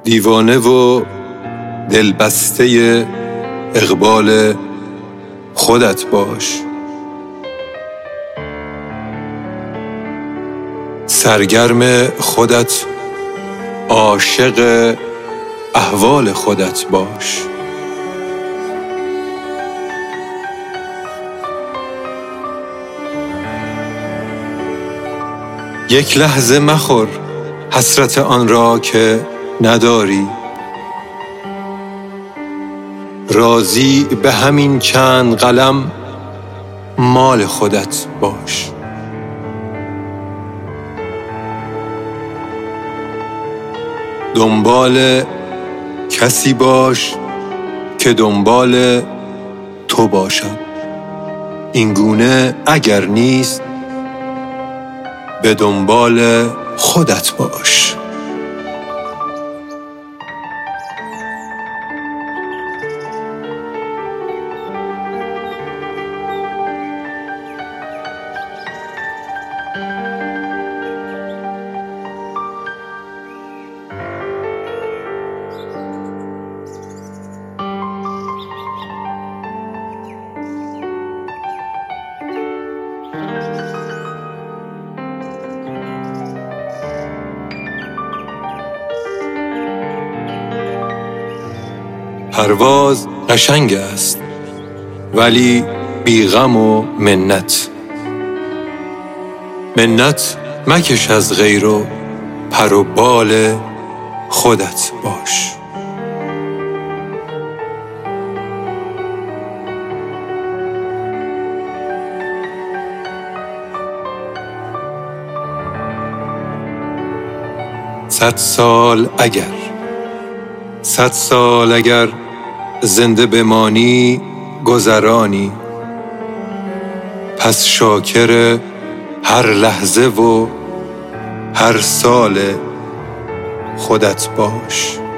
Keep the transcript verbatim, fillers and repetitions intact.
دیوانه و دلبسته اقبال خودت باش. سرگرم خودت، عاشق احوال خودت باش. یک لحظه مخور حسرت آن را که نداری. راضی به همین چند قلم مال خودت باش. دنبال کسی باش که دنبال تو باشد. این گونه اگر نیست به دنبال خودت باش. پرواز قشنگ است ولی بی غم و منت. منت مکش از غیر و پر و بال خودت باش. صد سال اگر صد سال اگر زنده بمانی گذرانی، پس شاکر هر لحظه و هر سال خودت باش.